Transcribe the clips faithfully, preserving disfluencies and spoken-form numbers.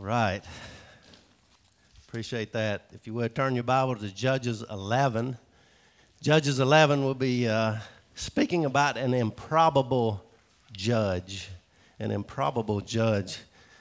right. Appreciate that. If you would, turn your Bible to Judges eleven. Judges eleven will be uh, speaking about an improbable judge. An improbable judge.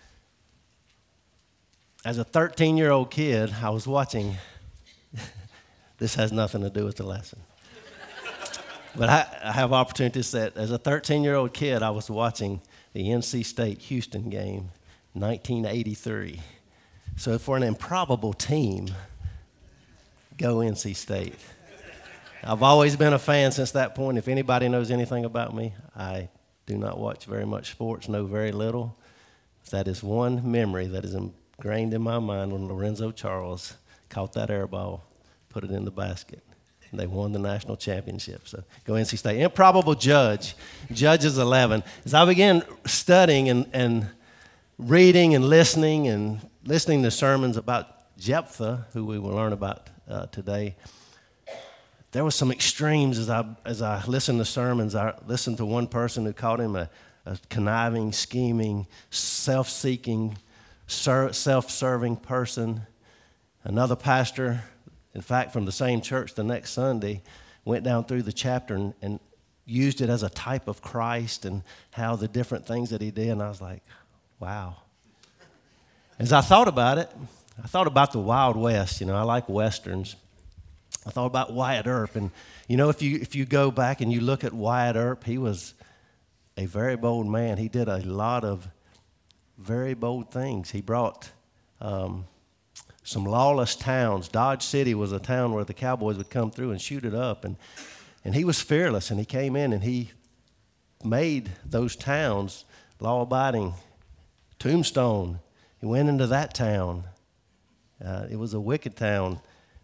As a thirteen-year-old kid, I was watching. This has nothing to do with the lesson. But I, I have opportunity to say, as a thirteen-year-old kid, I was watching the N C State Houston game, nineteen eighty-three. So for an improbable team, go N C State. I've always been a fan since that point. If anybody knows anything about me, I do not watch very much sports, know very little. That is one memory that is ingrained in my mind when Lorenzo Charles caught that air ball, put it in the basket. And they won the national championship. So go N C State. Improbable judge, Judges eleven. As I began studying and, and reading and listening and listening to sermons about Jephthah, who we will learn about uh, today, there were some extremes as I as I listened to sermons. I listened to one person who called him a, a conniving, scheming, self-seeking, ser- self-serving person. Another pastor, in fact, from the same church the next Sunday, went down through the chapter and, and used it as a type of Christ and how the different things that he did. And I was like, wow. As I thought about it, I thought about the Wild West. You know, I like Westerns. I thought about Wyatt Earp. And, you know, if you if you go back and you look at Wyatt Earp, he was a very bold man. He did a lot of very bold things. He brought um, some lawless towns. Dodge City was a town where the cowboys would come through and shoot it up. And, and he was fearless, and he came in and he made those towns law-abiding. Tombstone, he went into that town. Uh, it was a wicked town.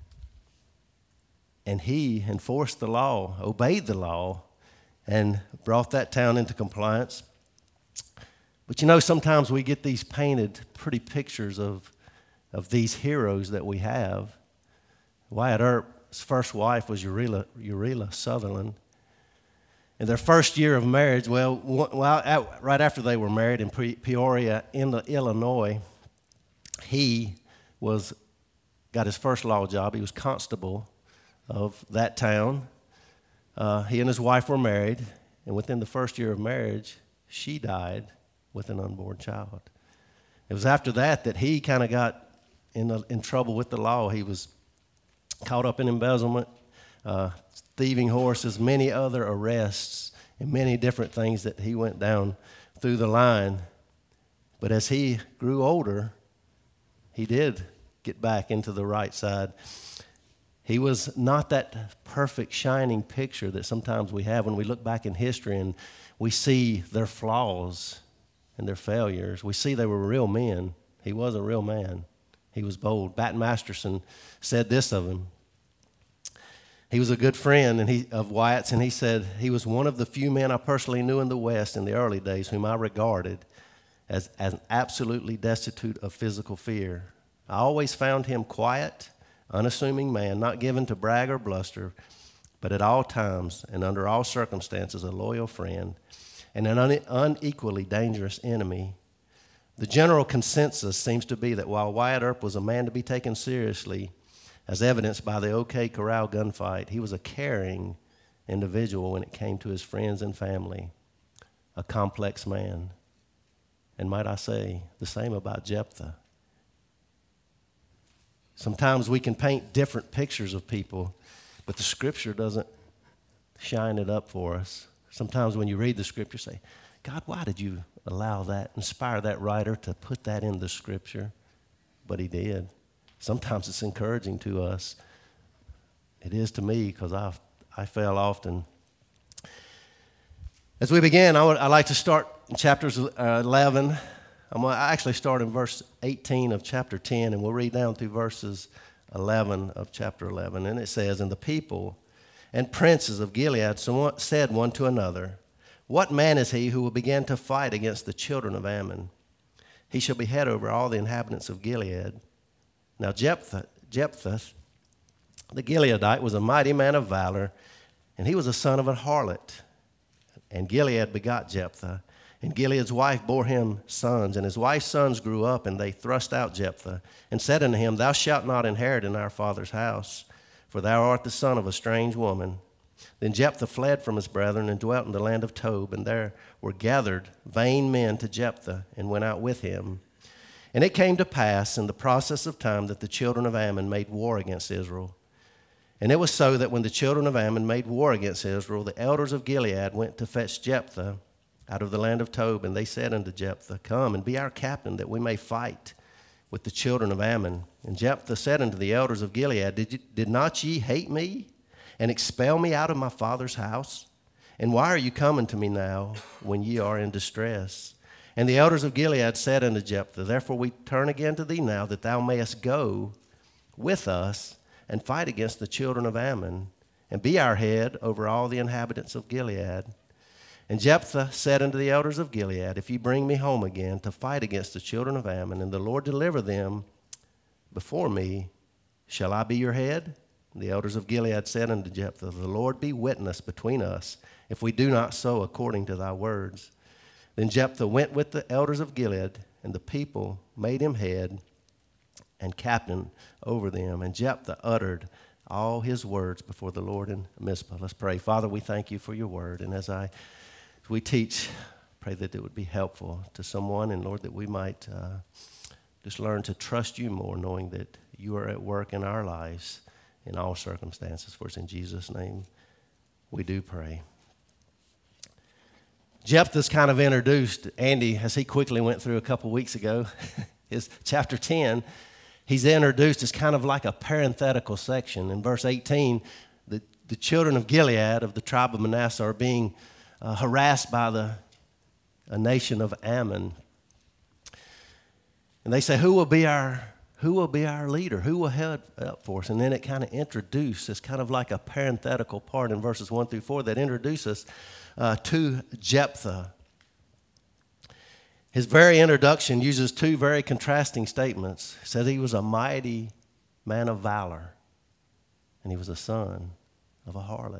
And he enforced the law, obeyed the law, and brought that town into compliance. But you know, sometimes we get these painted pretty pictures of, of these heroes that we have. Wyatt Earp's first wife was Uriah, Uriah Sutherland. In their first year of marriage, well, well right after they were married in Peoria, Illinois, he was got his first law job. He was constable of that town. Uh, he and his wife were married, and within the first year of marriage, she died with an unborn child. It was after that that he kind of got in, a, in trouble with the law. He was caught up in embezzlement, uh, thieving horses, many other arrests, and many different things that he went down through the line. But as he grew older, he did get back into the right side. He was not that perfect, shining picture that sometimes we have when we look back in history and we see their flaws and their failures. We see they were real men. He was a real man. He was bold. Bat Masterson said this of him. He was a good friend and he, of Wyatt's, and he said, he was one of the few men I personally knew in the West in the early days whom I regarded as, as absolutely destitute of physical fear. I always found him quiet, unassuming man, not given to brag or bluster, but at all times and under all circumstances a loyal friend and an un- unequally dangerous enemy. The general consensus seems to be that while Wyatt Earp was a man to be taken seriously, as evidenced by the OK Corral gunfight, he was a caring individual when it came to his friends and family, a complex man. And might I say, the same about Jephthah. Sometimes we can paint different pictures of people, but the Scripture doesn't shine it up for us. Sometimes when you read the Scripture, say, God, why did you allow that, inspire that writer to put that in the Scripture? But he did. Sometimes it's encouraging to us. It is to me because I I fail often. As we begin, I would I like to start in chapters eleven. I'm going to actually start in verse eighteen of chapter ten, and we'll read down through verses eleven of chapter eleven. And it says, And the people and princes of Gilead said one to another, What man is he who will begin to fight against the children of Ammon? He shall be head over all the inhabitants of Gilead. Now Jephthah, Jephthah, the Gileadite, was a mighty man of valor, and he was a son of a harlot. And Gilead begot Jephthah. And Gilead's wife bore him sons, and his wife's sons grew up, and they thrust out Jephthah, and said unto him, Thou shalt not inherit in our father's house, for thou art the son of a strange woman. Then Jephthah fled from his brethren, and dwelt in the land of Tob, and there were gathered vain men to Jephthah, and went out with him. And it came to pass in the process of time that the children of Ammon made war against Israel. And it was so that when the children of Ammon made war against Israel, the elders of Gilead went to fetch Jephthah out of the land of Tob, and they said unto Jephthah, Come and be our captain, that we may fight with the children of Ammon. And Jephthah said unto the elders of Gilead, Did, you, did not ye hate me, and expel me out of my father's house? And why are you coming to me now, when ye are in distress? And the elders of Gilead said unto Jephthah, Therefore we turn again to thee now, that thou mayest go with us and fight against the children of Ammon, and be our head over all the inhabitants of Gilead. And Jephthah said unto the elders of Gilead, If ye bring me home again to fight against the children of Ammon, and the Lord deliver them before me, shall I be your head? And the elders of Gilead said unto Jephthah, The Lord be witness between us, if we do not so according to thy words. Then Jephthah went with the elders of Gilead, and the people made him head and captain over them. And Jephthah uttered all his words before the Lord in Mizpah. Let's pray. Father, we thank you for your word. And as I as we teach, pray that it would be helpful to someone. And Lord, that we might uh, just learn to trust you more, knowing that you are at work in our lives in all circumstances. For us in Jesus' name we do pray. Jephthah's kind of introduced, Andy, as he quickly went through a couple weeks ago, is chapter ten. He's introduced as kind of like a parenthetical section. In verse eighteen, the, the children of Gilead, of the tribe of Manasseh, are being uh, harassed by the a nation of Ammon. And they say, who will be our who will be our leader? Who will head up for us? And then it kind of introduces, kind of like a parenthetical part in verses one through four that introduces uh, to Jephthah. His very introduction uses two very contrasting statements. It says he was a mighty man of valor, and he was a son of a harlot.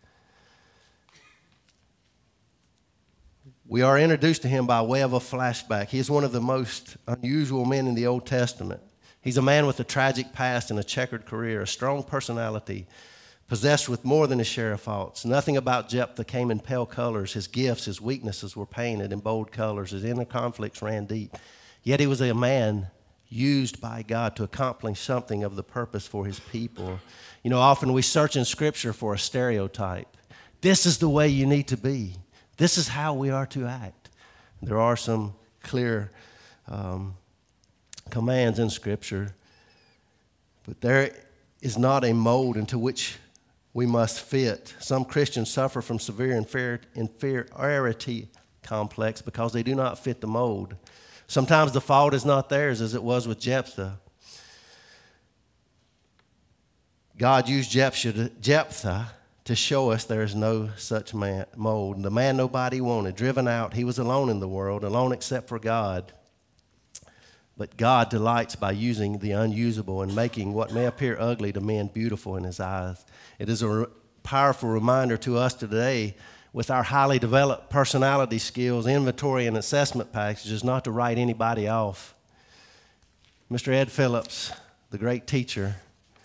We are introduced to him by way of a flashback. He is one of the most unusual men in the Old Testament. He's a man with a tragic past and a checkered career, a strong personality, possessed with more than his share of faults. Nothing about Jephthah came in pale colors. His gifts, his weaknesses were painted in bold colors. His inner conflicts ran deep. Yet he was a man used by God to accomplish something of the purpose for his people. You know, often we search in Scripture for a stereotype. This is the way you need to be. This is how we are to act. There are some clear um, commands in Scripture, but there is not a mold into which we must fit. Some Christians suffer from severe inferiority complex because they do not fit the mold. Sometimes the fault is not theirs, as it was with Jephthah. God used Jephthah to show us there is no such man, mold. The man nobody wanted, driven out, he was alone in the world, alone except for God. But God delights by using the unusable and making what may appear ugly to men beautiful in his eyes. It is a re- powerful reminder to us today, with our highly developed personality skills, inventory, and assessment packages, not to write anybody off. Mister Ed Phillips, the great teacher,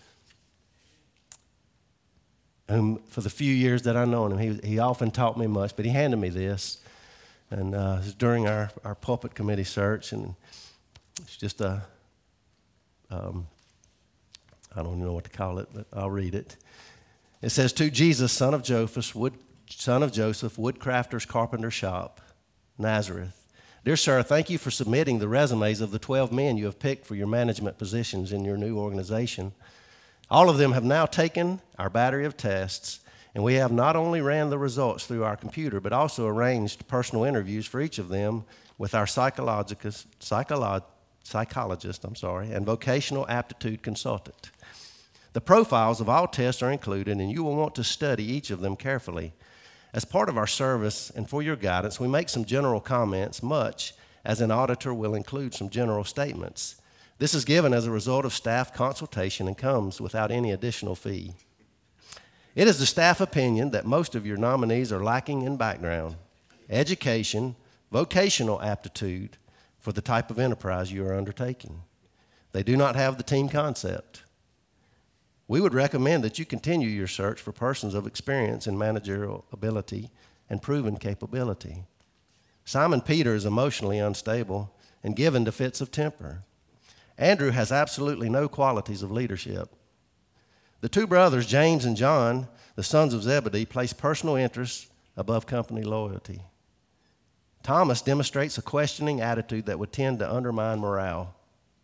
whom for the few years that I've known him, he, he often taught me much, but he handed me this. And uh, it was during our, our pulpit committee search, and it's just a, um, I don't even know what to call it, but I'll read it. It says, to Jesus, son of Joseph, wood, son of Joseph, woodcrafter's carpenter shop, Nazareth. Dear sir, thank you for submitting the resumes of the twelve men you have picked for your management positions in your new organization. All of them have now taken our battery of tests, and we have not only ran the results through our computer, but also arranged personal interviews for each of them with our psychologist, psycholo- psychologist I'm sorry, and vocational aptitude consultant. The profiles of all tests are included, and you will want to study each of them carefully. As part of our service and for your guidance, we make some general comments, much as an auditor will include some general statements. This is given as a result of staff consultation and comes without any additional fee. It is the staff opinion that most of your nominees are lacking in background, education, vocational aptitude for the type of enterprise you are undertaking. They do not have the team concept. We would recommend that you continue your search for persons of experience in managerial ability and proven capability. Simon Peter is emotionally unstable and given to fits of temper. Andrew has absolutely no qualities of leadership. The two brothers, James and John, the sons of Zebedee, place personal interests above company loyalty. Thomas demonstrates a questioning attitude that would tend to undermine morale.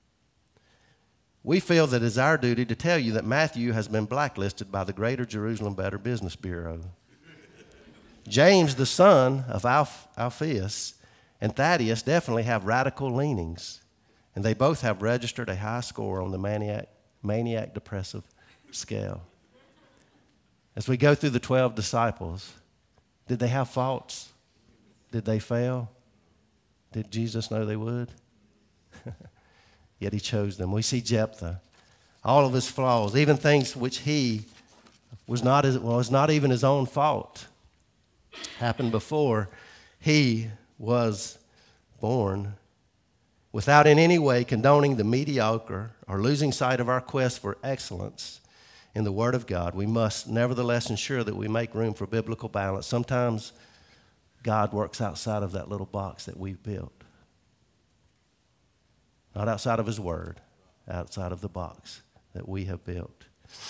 We feel that it is our duty to tell you that Matthew has been blacklisted by the Greater Jerusalem Better Business Bureau. James, the son of Alph- Alphaeus, and Thaddeus definitely have radical leanings, and they both have registered a high score on the maniac, maniac depressive scale. As we go through the twelve disciples, did they have faults? Did they fail? Did Jesus know they would? Yet he chose them. We see Jephthah, all of his flaws, even things which he was not, his, well, was not even his own fault, happened before he was born. Without in any way condoning the mediocre or losing sight of our quest for excellence in the Word of God, we must nevertheless ensure that we make room for biblical balance. Sometimes God works outside of that little box that we've built. Not outside of his word, outside of the box that we have built.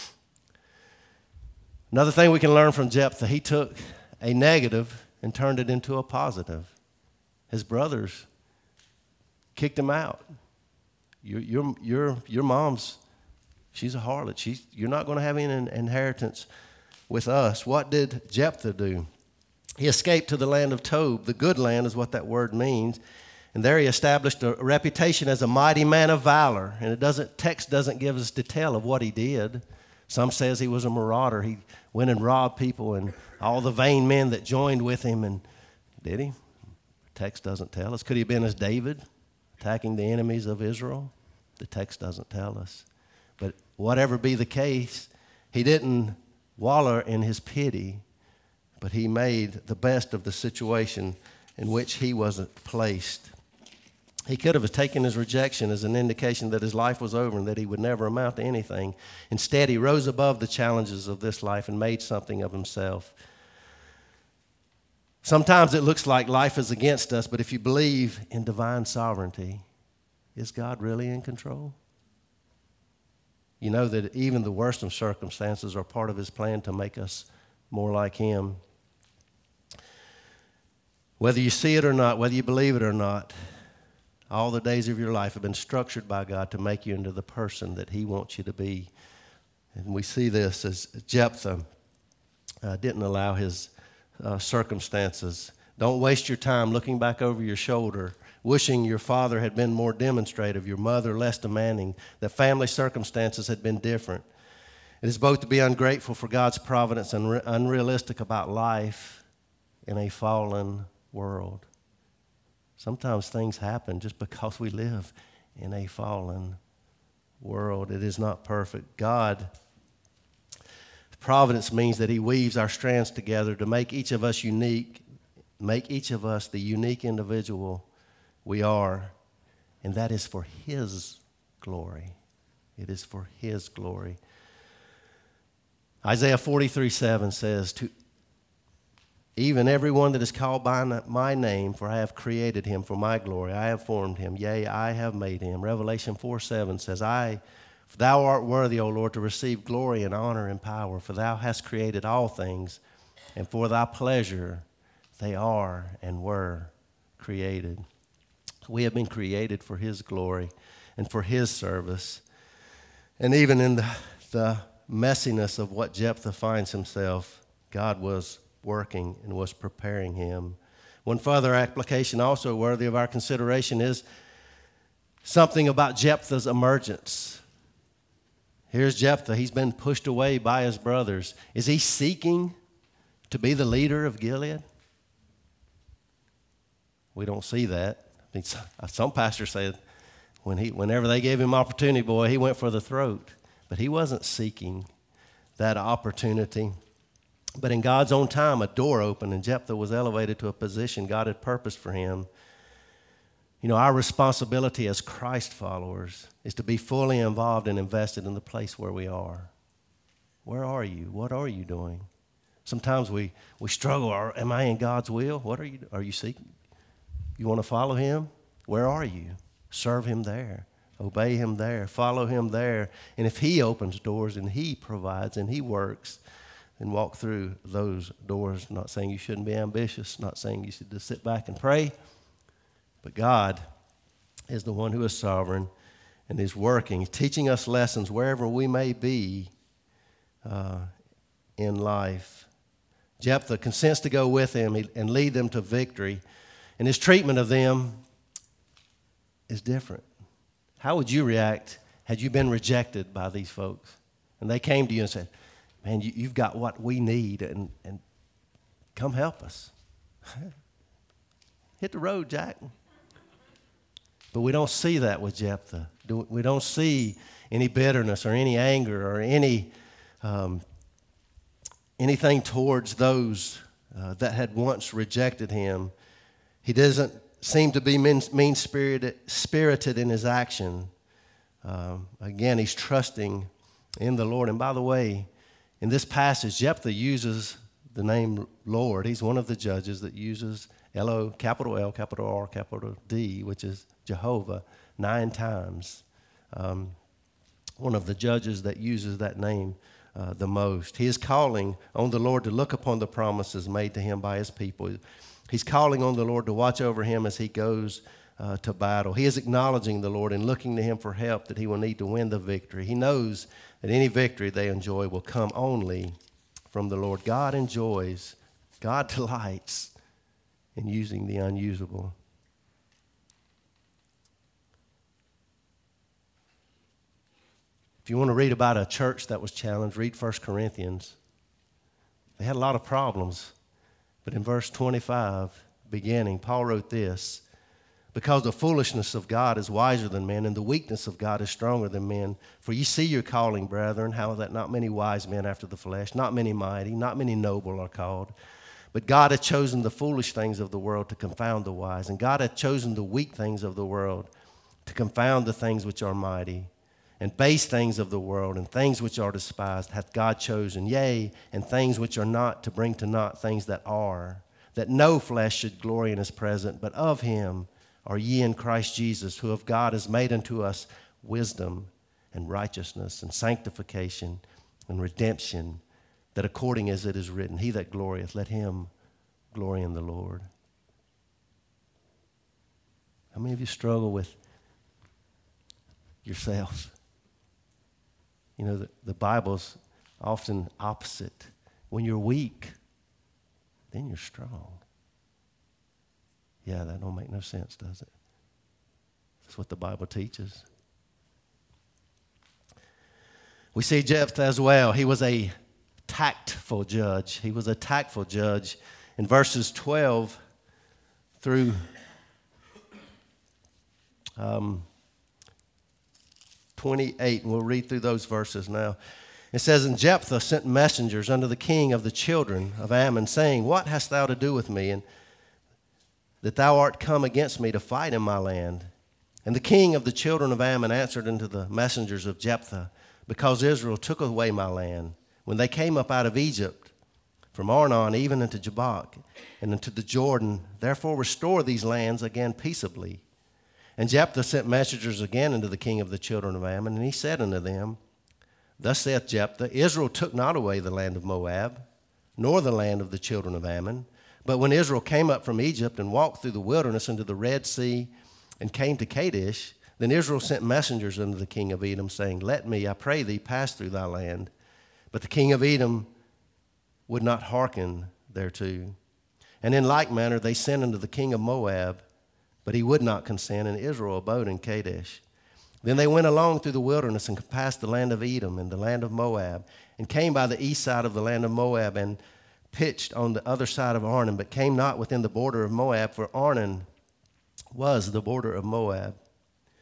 Another thing we can learn from Jephthah, he took a negative and turned it into a positive. His brothers kicked him out. Your, your, your, your mom's, she's a harlot. She's, you're not going to have any inheritance with us. What did Jephthah do? He escaped to the land of Tob. The good land is what that word means. And there he established a reputation as a mighty man of valor. And it doesn't, text doesn't give us detail of what he did. Some says he was a marauder. He went and robbed people and all the vain men that joined with him. And did he? Text doesn't tell us. Could he have been as David, attacking the enemies of Israel? The text doesn't tell us. But whatever be the case, he didn't wallow in his pity, but he made the best of the situation in which he wasn't placed. He could have taken his rejection as an indication that his life was over and that he would never amount to anything. Instead, he rose above the challenges of this life and made something of himself. Sometimes it looks like life is against us, but if you believe in divine sovereignty, is God really in control? You know that even the worst of circumstances are part of his plan to make us more like him. Whether you see it or not, whether you believe it or not, all the days of your life have been structured by God to make you into the person that he wants you to be. And we see this as Jephthah uh, didn't allow his uh, circumstances. Don't waste your time looking back over your shoulder, wishing your father had been more demonstrative, your mother less demanding, that family circumstances had been different. It is both to be ungrateful for God's providence and re- unrealistic about life in a fallen world. Sometimes things happen just because we live in a fallen world. It is not perfect. God, providence means that he weaves our strands together to make each of us unique, make each of us the unique individual we are, and that is for his glory. It is for his glory. Isaiah forty-three seven says, to even everyone that is called by my name, for I have created him for my glory. I have formed him. Yea, I have made him. Revelation four seven says, I, for thou art worthy, O Lord, to receive glory and honor and power, for thou hast created all things, and for thy pleasure they are and were created. We have been created for his glory and for his service. And even in the, the messiness of what Jephthah finds himself, God was working and was preparing him. One further application also worthy of our consideration is something about Jephthah's emergence. Here's Jephthah. He's been pushed away by his brothers. Is he seeking to be the leader of Gilead? We don't see that. I mean, some pastors said when he, whenever they gave him opportunity, boy, he went for the throat. But he wasn't seeking that opportunity. But in God's own time, a door opened, and Jephthah was elevated to a position God had purposed for him. You know, our responsibility as Christ followers is to be fully involved and invested in the place where we are. Where are you? What are you doing? Sometimes we, we struggle. Are, am I in God's will? What are you, are you seeking? You want to follow him? Where are you? Serve him there. Obey him there. Follow him there. And if he opens doors and he provides and he works, then walk through those doors. Not saying you shouldn't be ambitious. Not saying you should just sit back and pray. But God is the one who is sovereign and is working, teaching us lessons wherever we may be uh, in life. Jephthah consents to go with him and lead them to victory. And his treatment of them is different. How would you react had you been rejected by these folks? And they came to you and said, man, you, you've got what we need, and, and come help us. Hit the road, Jack. But we don't see that with Jephthah. We don't see any bitterness or any anger or any um, anything towards those uh, that had once rejected him. He doesn't seem to be mean-spirited spirited in his action. Um, again, he's trusting in the Lord. And by the way, in this passage, Jephthah uses the name Lord. He's one of the judges that uses L O, capital L, capital R, capital D, which is Jehovah, nine times. Um, one of the judges that uses that name uh, the most. He is calling on the Lord to look upon the promises made to him by his people. He's calling on the Lord to watch over him as he goes uh, to battle. He is acknowledging the Lord and looking to him for help that he will need to win the victory. He knows that any victory they enjoy will come only from the Lord. God enjoys, God delights in using the unusable. If you want to read about a church that was challenged, read First Corinthians. They had a lot of problems. But in verse twenty-five, beginning, Paul wrote this: because the foolishness of God is wiser than men, and the weakness of God is stronger than men. For ye see your calling, brethren, how that not many wise men after the flesh, not many mighty, not many noble are called. But God hath chosen the foolish things of the world to confound the wise. And God hath chosen the weak things of the world to confound the things which are mighty. And base things of the world and things which are despised hath God chosen, yea, and things which are not, to bring to naught things that are, that no flesh should glory in his presence, but of him are ye in Christ Jesus, who of God has made unto us wisdom and righteousness and sanctification and redemption, that according as it is written, he that glorieth, let him glory in the Lord. How many of you struggle with yourself? You know, the, the Bible's often opposite. When you're weak, then you're strong. Yeah, that don't make no sense, does it? That's what the Bible teaches. We see Jephthah as well. He was a tactful judge. He was a tactful judge. In verses twelve through um, twenty-eight, and we'll read through those verses now. It says, and Jephthah sent messengers unto the king of the children of Ammon, saying, what hast thou to do with me, and that thou art come against me to fight in my land? And the king of the children of Ammon answered unto the messengers of Jephthah, because Israel took away my land, when they came up out of Egypt, from Arnon even unto Jabbok, and unto the Jordan, therefore restore these lands again peaceably. And Jephthah sent messengers again unto the king of the children of Ammon, and he said unto them, thus saith Jephthah, Israel took not away the land of Moab, nor the land of the children of Ammon. But when Israel came up from Egypt and walked through the wilderness into the Red Sea and came to Kadesh, then Israel sent messengers unto the king of Edom, saying, let me, I pray thee, pass through thy land. But the king of Edom would not hearken thereto. And in like manner they sent unto the king of Moab, but he would not consent, and Israel abode in Kadesh. Then they went along through the wilderness and passed the land of Edom and the land of Moab, and came by the east side of the land of Moab, and pitched on the other side of Arnon, but came not within the border of Moab, for Arnon was the border of Moab.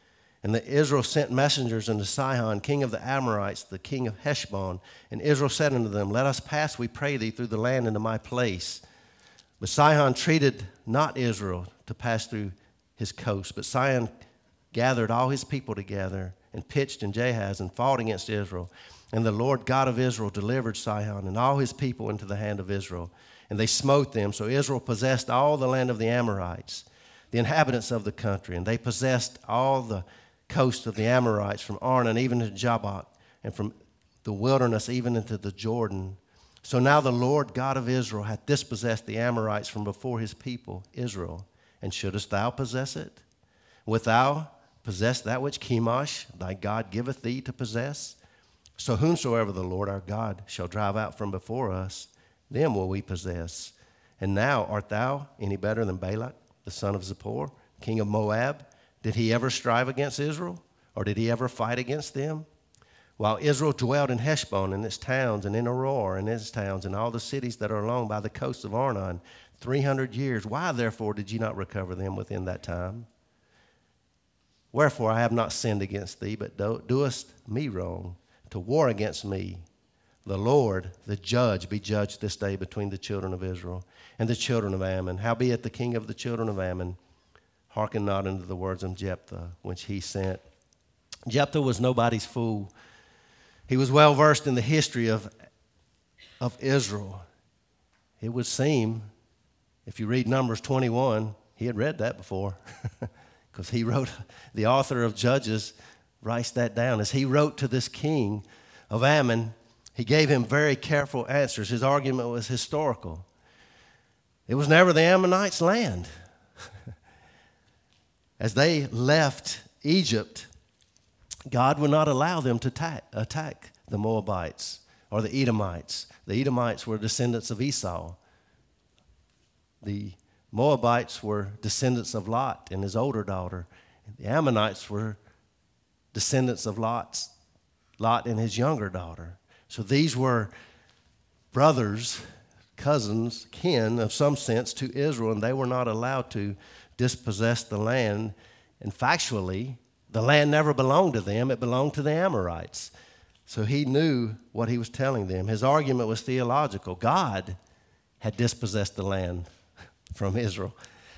And the Israel sent messengers unto Sihon, king of the Amorites, the king of Heshbon. And Israel said unto them, Let us pass, we pray thee, through the land into my place. But Sihon treated not Israel to pass through his coast. But Sihon gathered all his people together and pitched in Jahaz and fought against Israel. And the Lord God of Israel delivered Sihon and all his people into the hand of Israel. And they smote them. So Israel possessed all the land of the Amorites, the inhabitants of the country. And they possessed all the coast of the Amorites from Arnon even to Jabbok, and from the wilderness even into the Jordan. So now the Lord God of Israel hath dispossessed the Amorites from before his people, Israel. And shouldest thou possess it? Wilt thou possess that which Chemosh thy God giveth thee to possess? So whomsoever the Lord our God shall drive out from before us, them will we possess. And now art thou any better than Balak, the son of Zippor, king of Moab? Did he ever strive against Israel, or did he ever fight against them? While Israel dwelled in Heshbon and its towns, and in Aroer and its towns, and all the cities that are along by the coast of Arnon, three hundred years, why therefore did ye not recover them within that time? Wherefore I have not sinned against thee, but do, doest me wrong, to war against me. The Lord, the judge, be judged this day between the children of Israel and the children of Ammon. Howbeit the king of the children of Ammon hearken not unto the words of Jephthah, which he sent. Jephthah was nobody's fool. He was well versed in the history of, of Israel. It would seem, if you read Numbers twenty-one, he had read that before, because he wrote, the author of Judges writes that down. As he wrote to this king of Ammon, he gave him very careful answers. His argument was historical. It was never the Ammonites' land. As they left Egypt, God would not allow them to attack, attack the Moabites or the Edomites. The Edomites were descendants of Esau. The Moabites were descendants of Lot and his older daughter. The Ammonites were descendants of Lot's, Lot and his younger daughter. So these were brothers, cousins, kin of some sense to Israel, and they were not allowed to dispossess the land. And factually, the land never belonged to them. It belonged to the Amorites. So he knew what he was telling them. His argument was theological. God had dispossessed the land from Israel,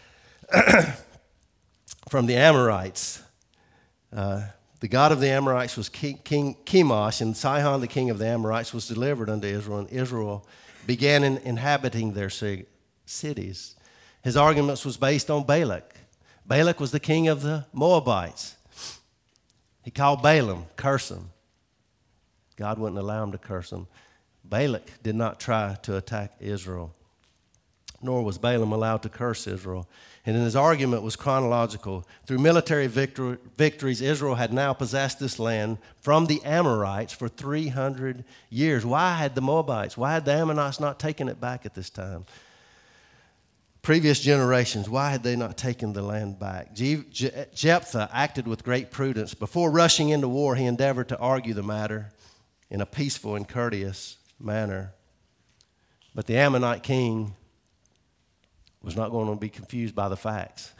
from the Amorites. Uh, the God of the Amorites was King, King Chemosh, and Sihon, the king of the Amorites, was delivered unto Israel, and Israel began in, inhabiting their cities. His arguments was based on Balak. Balak was the king of the Moabites. He called Balaam, curse him. God wouldn't allow him to curse him. Balak did not try to attack Israel, nor was Balaam allowed to curse Israel. And his argument was chronological. Through military victor- victories, Israel had now possessed this land from the Amorites for three hundred years. Why had the Moabites, why had the Ammonites not taken it back at this time? Previous generations, why had they not taken the land back? Je- Je- Jephthah acted with great prudence. Before rushing into war, he endeavored to argue the matter in a peaceful and courteous manner. But the Ammonite king was not going to be confused by the facts.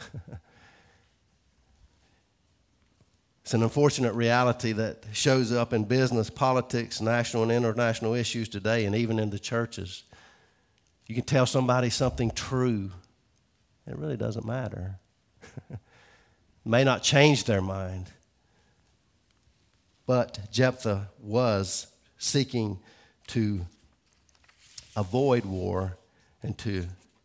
It's an unfortunate reality that shows up in business, politics, national and international issues today, and even in the churches. You can tell somebody something true. It really doesn't matter. It may not change their mind. But Jephthah was seeking to avoid war and to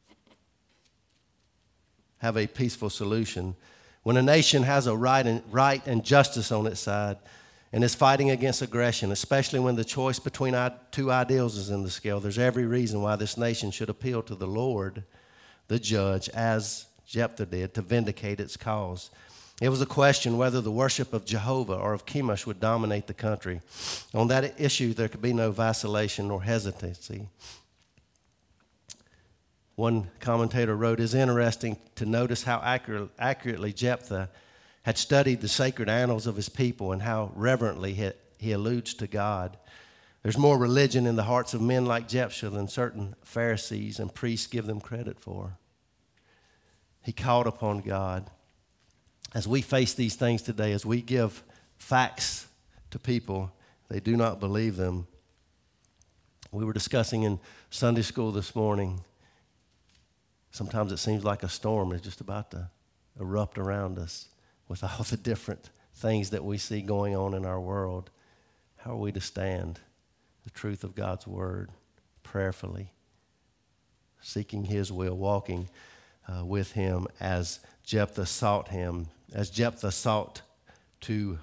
have a peaceful solution. When a nation has a right and, right and justice on its side and is fighting against aggression, especially when the choice between two ideals is in the scale, there's every reason why this nation should appeal to the Lord, the judge, as Jephthah did, to vindicate its cause. It was a question whether the worship of Jehovah or of Chemosh would dominate the country. On that issue, there could be no vacillation nor hesitancy. One commentator wrote, "It's interesting to notice how accurate, accurately Jephthah had studied the sacred annals of his people and how reverently he, he alludes to God. There's more religion in the hearts of men like Jephthah than certain Pharisees and priests give them credit for." He called upon God. as we face these things today, as we give facts to people, they do not believe them. We were discussing in Sunday school this morning, sometimes it seems like a storm is just about to erupt around us with all the different things that we see going on in our world. How are we to stand the truth of God's word prayerfully, seeking his will, walking uh, with him as Jephthah sought him, as Jephthah sought to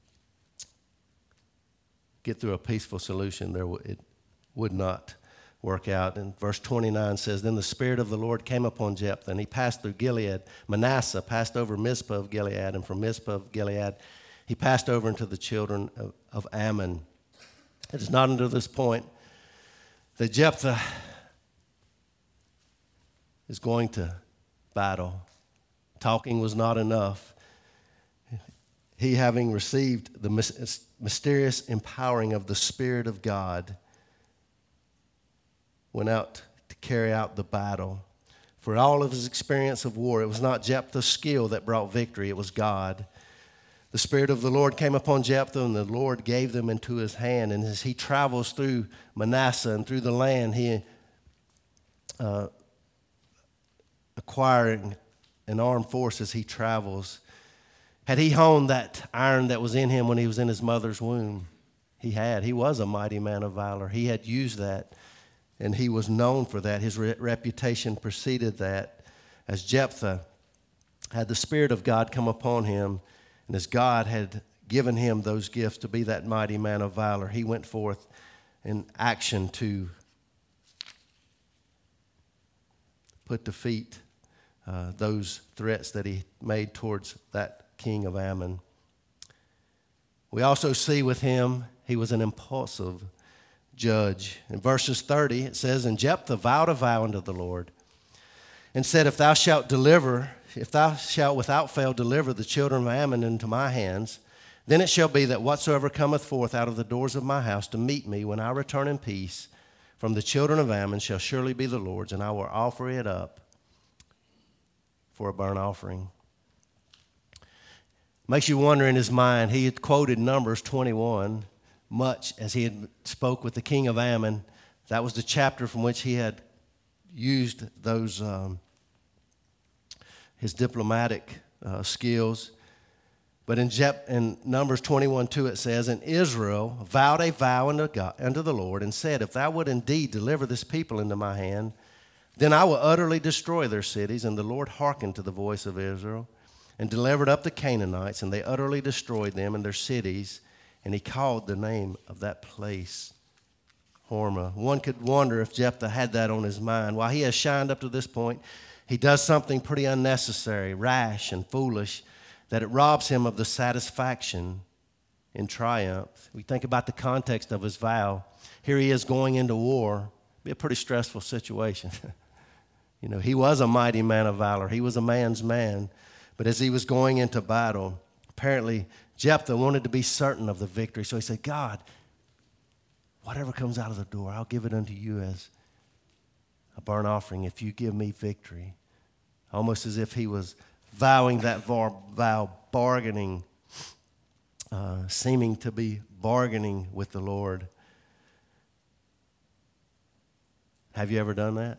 get through a peaceful solution? There it would not work out. And verse twenty-nine says, Then the Spirit of the Lord came upon Jephthah, and he passed through Gilead. Manasseh passed over Mizpah of Gilead, and from Mizpah of Gilead he passed over into the children of, of Ammon. It is not until this point that Jephthah is going to battle. Talking was not enough. He, having received the mysterious empowering of the Spirit of God, went out to carry out the battle. For all of his experience of war, it was not Jephthah's skill that brought victory, it was God. The Spirit of the Lord came upon Jephthah, and the Lord gave them into his hand. And as he travels through Manasseh and through the land, he uh, acquiring an armed force as he travels. Had he honed that iron that was in him when he was in his mother's womb? He had. He was a mighty man of valor. He had used that, and he was known for that. His re- reputation preceded that. As Jephthah had the Spirit of God come upon him, and as God had given him those gifts to be that mighty man of valor, he went forth in action to put to defeat uh, those threats that he made towards that king of Ammon. We also see with him, he was an impulsive judge. In verses thirty, it says, And Jephthah vowed a vow unto the Lord, and said, If thou shalt deliver, if thou shalt without fail deliver the children of Ammon into my hands, then it shall be that whatsoever cometh forth out of the doors of my house to meet me when I return in peace from the children of Ammon shall surely be the Lord's, and I will offer it up for a burnt offering. Makes you wonder in his mind, he had quoted Numbers twenty-one much as he had spoke with the king of Ammon. That was the chapter from which he had used those um, his diplomatic uh, skills. But in, Jep- in Numbers twenty-one two it says, And Israel vowed a vow unto, God, unto the Lord, and said, If thou would indeed deliver this people into my hand, then I will utterly destroy their cities. And the Lord hearkened to the voice of Israel, and delivered up the Canaanites, and they utterly destroyed them and their cities. And he called the name of that place Hormah. One could wonder if Jephthah had that on his mind. While he has shined up to this point, he does something pretty unnecessary, rash, and foolish, that it robs him of the satisfaction in triumph. We think about the context of his vow. Here he is going into war. It'd be a pretty stressful situation. You know, he was a mighty man of valor. He was a man's man. But as he was going into battle, apparently Jephthah wanted to be certain of the victory. So he said, God, whatever comes out of the door, I'll give it unto you as a burnt offering if you give me victory. Almost as if he was vowing that vow, bargaining, uh, seeming to be bargaining with the Lord. Have you ever done that?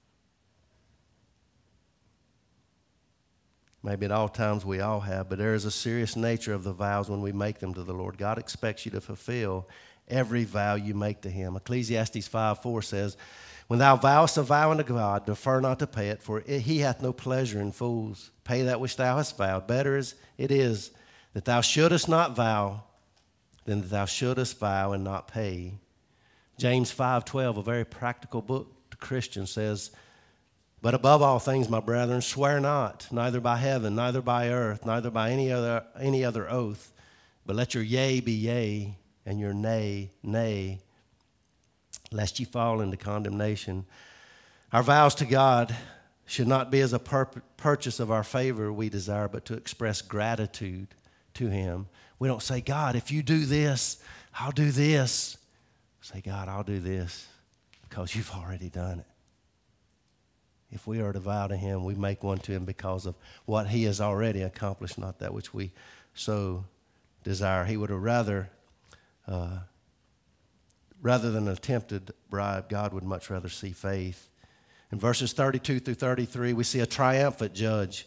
Maybe at all times we all have, but there is a serious nature of the vows when we make them to the Lord. God expects you to fulfill every vow you make to him. Ecclesiastes five four says, When thou vowest a vow unto God, defer not to pay it, for it, he hath no pleasure in fools. Pay that which thou hast vowed. Better is it is that thou shouldest not vow than that thou shouldest vow and not pay. James five twelve, a very practical book to Christians, says, But above all things, my brethren, swear not, neither by heaven, neither by earth, neither by any other any other oath, but let your yea be yea, and your nay, nay, lest ye fall into condemnation. Our vows to God should not be as a pur- purchase of our favor we desire, but to express gratitude to him. We don't say, God, if you do this, I'll do this. Say, God, I'll do this because you've already done it. if we are to vow to him, we make one to him because of what he has already accomplished, not that which we so desire. He would have rather, uh, rather than an attempted bribe, God would much rather see faith. In verses thirty-two through thirty-three, we see a triumphant judge.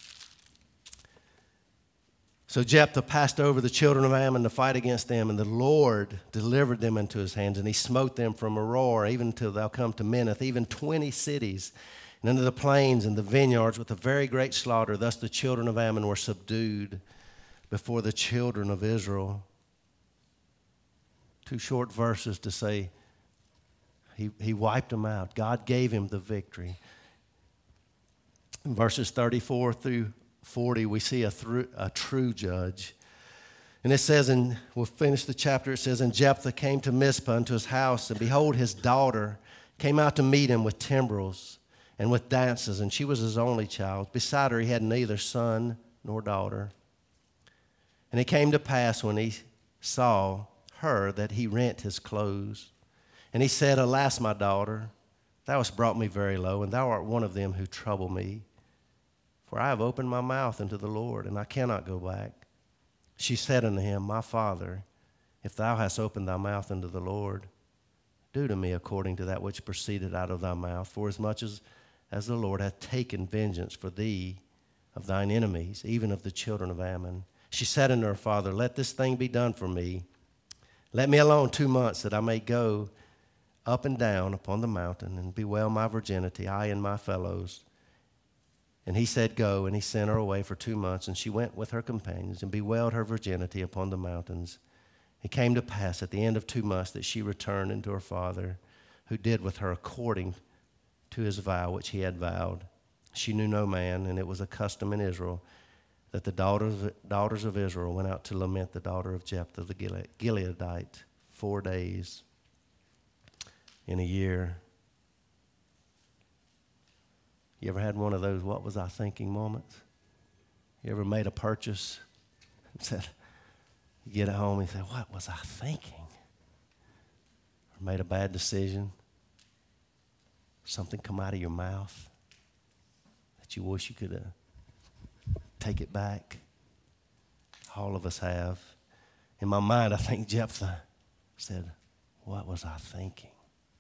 So Jephthah passed over the children of Ammon to fight against them, and the Lord delivered them into his hands, and he smote them from Aroer even till thou come to Minnith, even twenty cities, and into the plains and the vineyards with a very great slaughter. Thus the children of Ammon were subdued before the children of Israel. Two short verses to say he, he wiped them out. God gave him the victory. In verses thirty-four through forty, we see a, through, a true judge. And it says, and we'll finish the chapter, it says, and Jephthah came to Mizpah unto his house, and behold, his daughter came out to meet him with timbrels and with dances, and she was his only child. Beside her he had neither son nor daughter. And it came to pass when he saw her that he rent his clothes. And he said, Alas, my daughter, thou hast brought me very low, and thou art one of them who trouble me. For I have opened my mouth unto the Lord, and I cannot go back. She said unto him, My father, if thou hast opened thy mouth unto the Lord, do to me according to that which proceeded out of thy mouth, for as much as, as the Lord hath taken vengeance for thee of thine enemies, even of the children of Ammon. She said unto her father, Let this thing be done for me. Let me alone two months, that I may go up and down upon the mountain, and bewail my virginity, I and my fellows. And he said, Go, and he sent her away for two months, and she went with her companions, and bewailed her virginity upon the mountains. It came to pass at the end of two months that she returned unto her father, who did with her according to his vow which he had vowed. She knew no man, and it was a custom in Israel that the daughters, daughters of Israel went out to lament the daughter of Jephthah the Gileadite four days in a year. You ever had one of those what was I thinking moments? You ever made a purchase and said, you get it home and you say, what was I thinking? Or made a bad decision? Something come out of your mouth that you wish you could uh, take it back? All of us have. In my mind, I think Jephthah said, what was I thinking?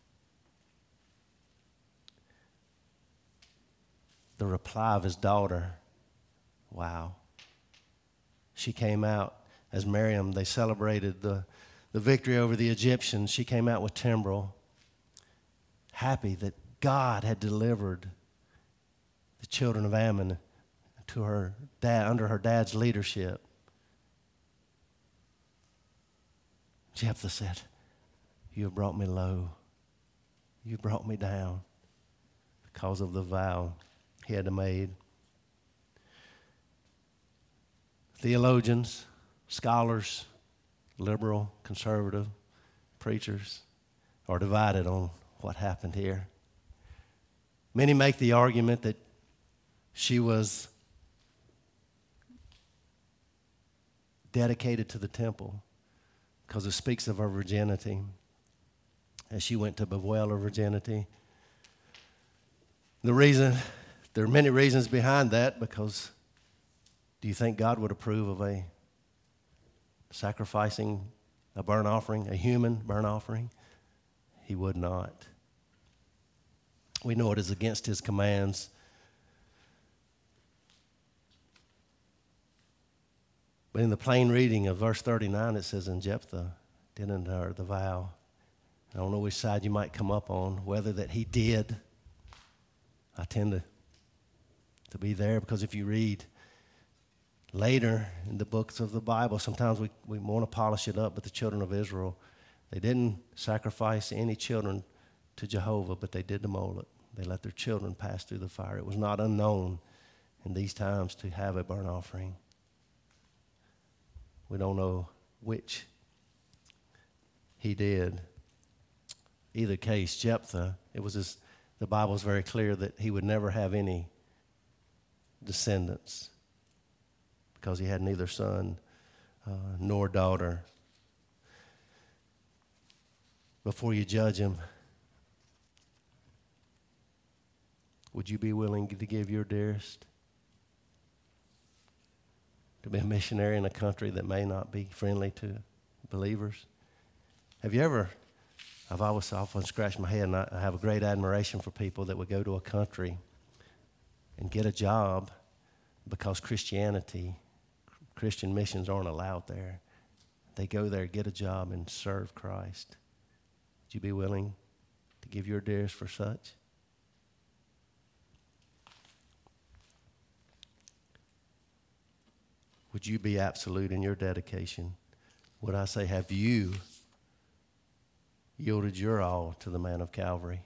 The reply of his daughter, wow. She came out as Miriam, they celebrated the, the victory over the Egyptians. She came out with timbrel, happy that God had delivered the children of Ammon to her dad, under her dad's leadership. Jephthah said, you have brought me low. You brought me down because of the vow he had made. Theologians, scholars, liberal, conservative, preachers are divided on what happened here. Many make the argument that she was dedicated to the temple because it speaks of her virginity. As she went to bewail her virginity. The reason, there are many reasons behind that, because do you think God would approve of a sacrificing a burnt offering, a human burnt offering? He would not. We know it is against his commands. But in the plain reading of verse thirty-nine, it says, and Jephthah did unto her the vow. I don't know which side you might come up on, whether that he did. I tend to, to be there, because if you read later in the books of the Bible, sometimes we, we want to polish it up, but the children of Israel, they didn't sacrifice any children to Jehovah, but they did to Moloch. They let their children pass through the fire. It was not unknown in these times to have a burnt offering. We don't know which he did. Either case, Jephthah, it was his, the Bible is very clear that he would never have any descendants because he had neither son uh, nor daughter. Before you judge him, Would you be willing to give your dearest to be a missionary in a country that may not be friendly to believers? Have you ever, I've always often scratched my head, and I have a great admiration for people that would go to a country and get a job because Christianity, Christian missions aren't allowed there. They go there, get a job, and serve Christ. Would you be willing to give your dearest for such? Would you be absolute in your dedication? Would I say, have you yielded your all to the man of Calvary?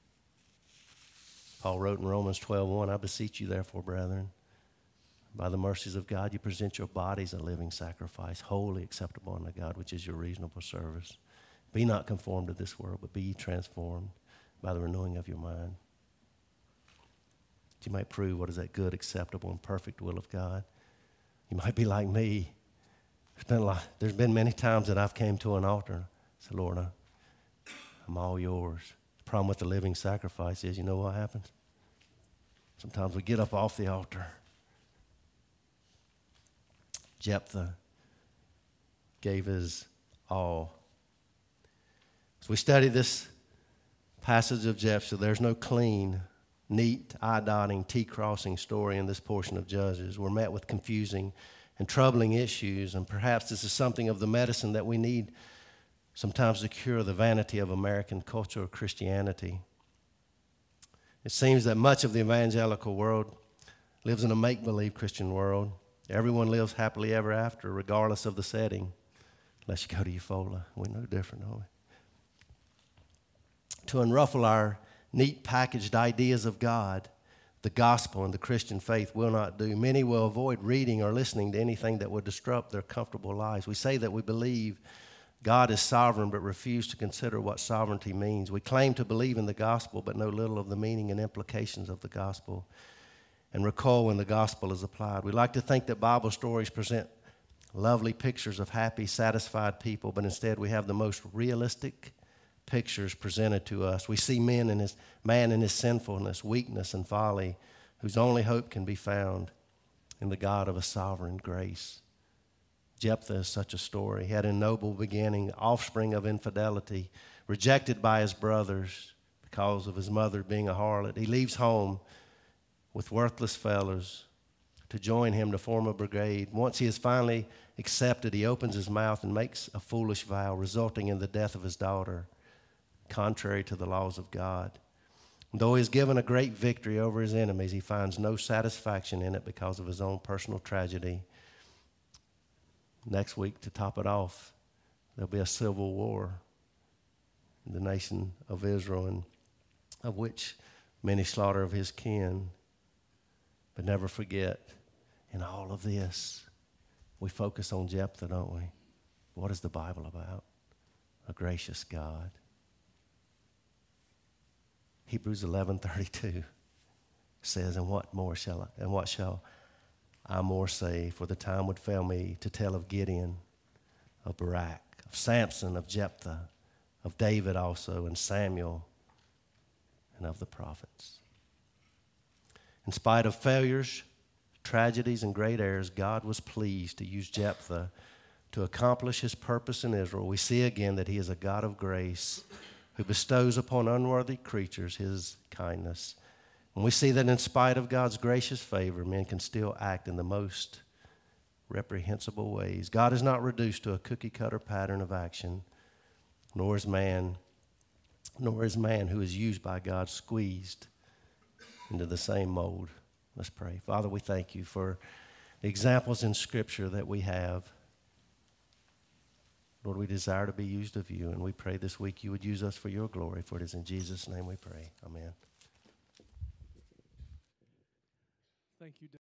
Paul wrote in Romans twelve one, I beseech you therefore, brethren, by the mercies of God, you present your bodies a living sacrifice, wholly acceptable unto God, which is your reasonable service. Be not conformed to this world, but be ye transformed by the renewing of your mind, that you might prove what is that good, acceptable, and perfect will of God. You might be like me. There's been, a lot, there's been many times that I've came to an altar and said, Lord, I, I'm all yours. The problem with the living sacrifice is, you know what happens? Sometimes we get up off the altar. Jephthah gave his all. As we study this passage of Jephthah, there's no clean, neat, eye-dotting, T-crossing story in this portion of Judges. We're met with confusing and troubling issues, and perhaps this is something of the medicine that we need sometimes to cure the vanity of American culture or Christianity. It seems that much of the evangelical world lives in a make-believe Christian world. Everyone lives happily ever after, regardless of the setting, unless you go to Eufaula. We're no different, don't we? To unruffle our neat packaged ideas of God, the gospel and the Christian faith will not do. Many will avoid reading or listening to anything that would disrupt their comfortable lives. We say that we believe God is sovereign, but refuse to consider what sovereignty means. We claim to believe in the gospel, but know little of the meaning and implications of the gospel, and recoil when the gospel is applied. We like to think that Bible stories present lovely pictures of happy, satisfied people, but instead we have the most realistic pictures presented to us. We see men in his, man in his sinfulness, weakness, and folly, whose only hope can be found in the God of a sovereign grace. Jephthah is such a story. He had a noble beginning, offspring of infidelity, rejected by his brothers because of his mother being a harlot. He leaves home with worthless fellows to join him to form a brigade. Once he is finally accepted, he opens his mouth and makes a foolish vow, resulting in the death of his daughter, contrary to the laws of God. And though he is given a great victory over his enemies, he finds no satisfaction in it because of his own personal tragedy. Next week, to top it off, there'll be a civil war in the nation of Israel, and of which many slaughter of his kin. But never forget, in all of this, we focus on Jephthah, don't we? What is the Bible about? A gracious God. Hebrews eleven thirty-two says, and what more shall I, and what shall I more say? For the time would fail me to tell of Gideon, of Barak, of Samson, of Jephthah, of David also, and Samuel, and of the prophets. In spite of failures, tragedies, and great errors, God was pleased to use Jephthah to accomplish his purpose in Israel. We see again that he is a God of grace who bestows upon unworthy creatures his kindness. And we see that in spite of God's gracious favor, men can still act in the most reprehensible ways. God is not reduced to a cookie-cutter pattern of action, nor is man, nor is man who is used by God squeezed into the same mold. Let's pray. Father, we thank you for the examples in Scripture that we have. Lord, we desire to be used of you, and we pray this week you would use us for your glory, for it is in Jesus' name we pray. Amen. Thank you, Dave.